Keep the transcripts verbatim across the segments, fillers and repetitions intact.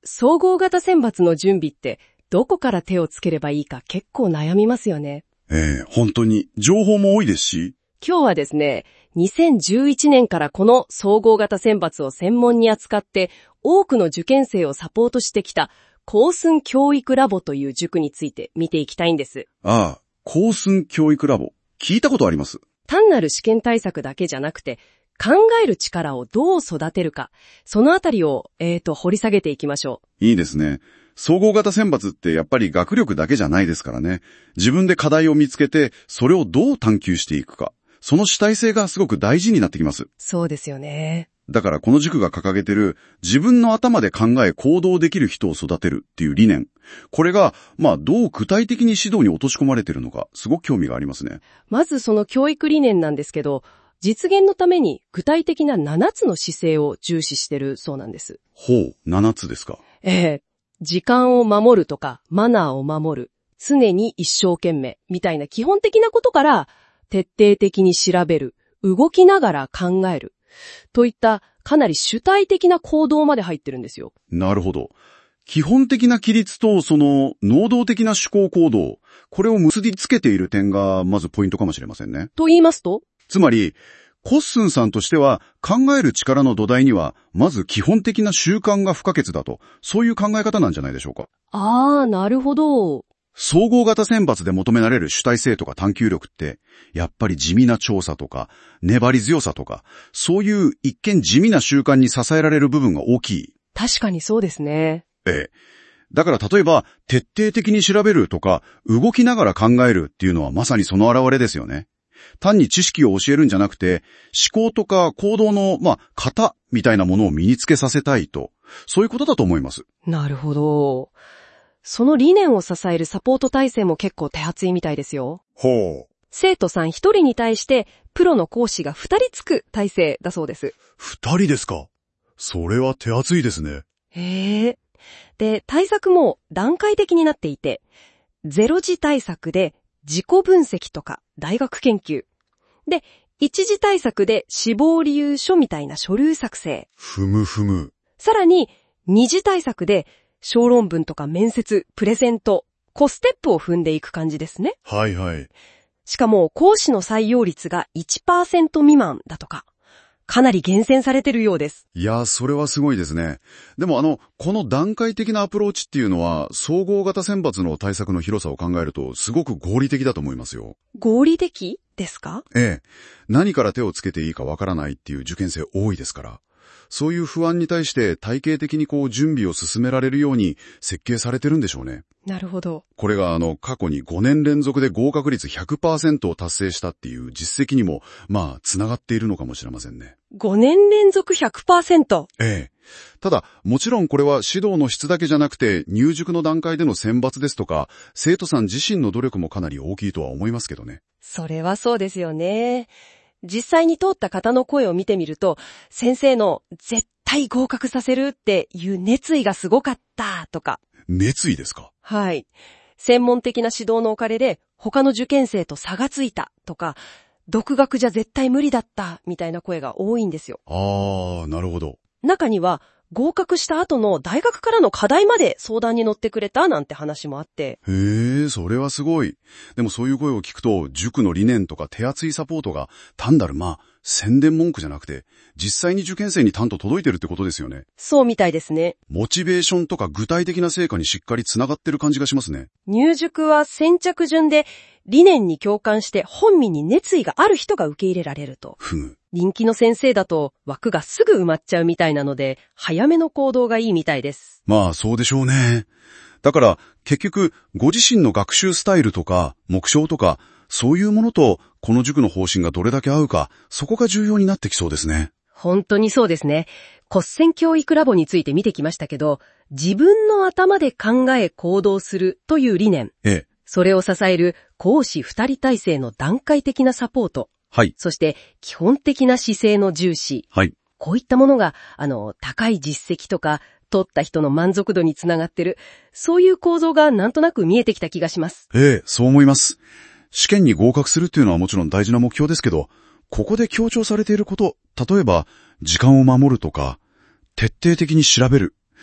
総合型選抜の準備ってどこから手をつければいいか結構悩みますよね。 ええ、本当に情報も多いですし。 今日はですね、にせんじゅういちねんからこの総合型選抜を専門に扱って多くの受験生をサポートしてきた高寸教育ラボという塾について見ていきたいんです。 ああ、高寸教育ラボ。聞いたことあります。 単なる試験対策だけじゃなくて、考える力をどう育てるか、そのあたりを、えーと、掘り下げていきましょう。いいですね。総合型選抜ってやっぱり学力だけじゃないですからね。自分で課題を見つけて、それをどう探求していくか。その主体性がすごく大事になってきます。 そうですよね。 だからこの塾が掲げてる自分の頭で考え行動できる人を育てるっていう理念。これが、まあどう具体的に指導に落とし込まれているのか、すごく興味がありますね。 まずその教育理念なんですけど、実現のために具体的なななつの姿勢を重視してるそうなんです。 ほう、ななつですか。 ええ、時間を守るとか、マナーを守る、常に一生懸命みたいな基本的なことから、徹底的に調べる、動きながら考える、といったかなり主体的な行動まで入ってるんですよ。 なるほど。基本的な規律とその能動的な思考行動、これを結びつけている点がまずポイントかもしれませんね。 と言いますと？ つまり、コッスンさんとしては考える力の土台にはまず基本的な習慣が不可欠だと、そういう考え方なんじゃないでしょうか。 ああ、なるほど。 総合型選抜で求められる主体性とか探求力って、やっぱり地味な調査とか、粘り強さとか、そういう一見地味な習慣に支えられる部分が大きい。 確かにそうですね。 ええ。だから例えば、徹底的に調べるとか、動きながら考えるっていうのはまさにその表れですよね。単に知識を教えるんじゃなくて、思考とか行動の、まあ、型みたいなものを身につけさせたいと、そういうことだと思います。 なるほど。その理念を支えるサポート体制も結構手厚いみたいですよ。 ほう。 生徒さん一人に対してプロの講師が二人つく体制だそうです。 二人ですか。それは手厚いですね。 へえ。で、対策も段階的になっていて、ゼロ次対策で自己分析とか大学研究。で、一次対策で死亡理由書みたいな書類作成。 ふむふむ。 さらに、二次対策で小論文とか面接、プレゼント、コステップを踏んでいく感じですね。 はいはい。 しかも講師の採用率が いちパーセント 未満だとか、かなり厳選されてるようです。 いやー、それはすごいですね。でもあの、この段階的なアプローチっていうのは、総合型選抜の対策の広さを考えると、すごく合理的だと思いますよ。 合理的ですか？ ええ。何から手をつけていいかわからないっていう受験生多いですから。そういう不安に対して体系的にこう準備を進められるように設計されてるんでしょうね。 なるほど。 これがあの過去にごねん連続で合格率 ひゃくパーセント を達成したっていう実績にもまあつながっているのかもしれませんね。 ごねん連続 ひゃくパーセント。 ええ。ただもちろんこれは指導の質だけじゃなくて入塾の段階での選抜ですとか生徒さん自身の努力もかなり大きいとは思いますけどね。 それはそうですよね。実際に通った方の声を見てみると、先生の絶対合格させるっていう熱意がすごかったとか。 熱意ですか？はい。 専門的な指導のおかげで他の受験生と差がついたとか、独学じゃ絶対無理だったみたいな声が多いんですよ。 ああ、なるほど。 中には合格した後の大学からの課題まで相談に乗ってくれたなんて話もあって。 へえ、それはすごい。でもそういう声を聞くと、塾の理念とか手厚いサポートが単なるまあ、宣伝文句じゃなくて、実際に受験生に単と届いてるってことですよね。 そうみたいですね。 モチベーションとか具体的な成果にしっかりつながってる感じがしますね。 入塾は先着順で理念に共感して本人に熱意がある人が受け入れられると。 ふむ。 人気の先生だと枠がすぐ埋まっちゃうみたいなので、早めの行動がいいみたいです。 まあそうでしょうね。だから結局ご自身の学習スタイルとか目標とかそういうものとこの塾の方針がどれだけ合うか、そこが重要になってきそうですね。 本当にそうですね。コッセン教育ラボについて見てきましたけど、自分の頭で考え行動するという理念。 ええ。 それを支える講師二人体制の段階的なサポート。 はい。 そして基本的な姿勢の重視。 はい。 こういったものが、あの、高い実績とか、取った人の満足度につながってる。そういう構造がなんとなく見えてきた気がします。 ええ、そう思います。試験に合格するっていうのはもちろん大事な目標ですけど、ここで強調されていること、例えば、時間を守るとか、徹底的に調べる。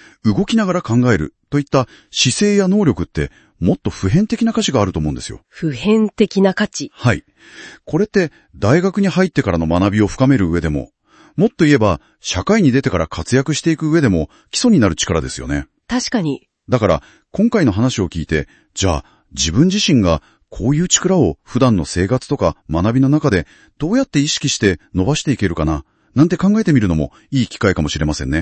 動きながら考えるといった姿勢や能力ってもっと普遍的な価値があると思うんですよ。 普遍的な価値。 はい。これって大学に入ってからの学びを深める上でも、もっと言えば社会に出てから活躍していく上でも基礎になる力ですよね。 確かに。 だから今回の話を聞いて、じゃあ自分自身がこういう力を普段の生活とか学びの中でどうやって意識して伸ばしていけるかななんて考えてみるのもいい機会かもしれませんね。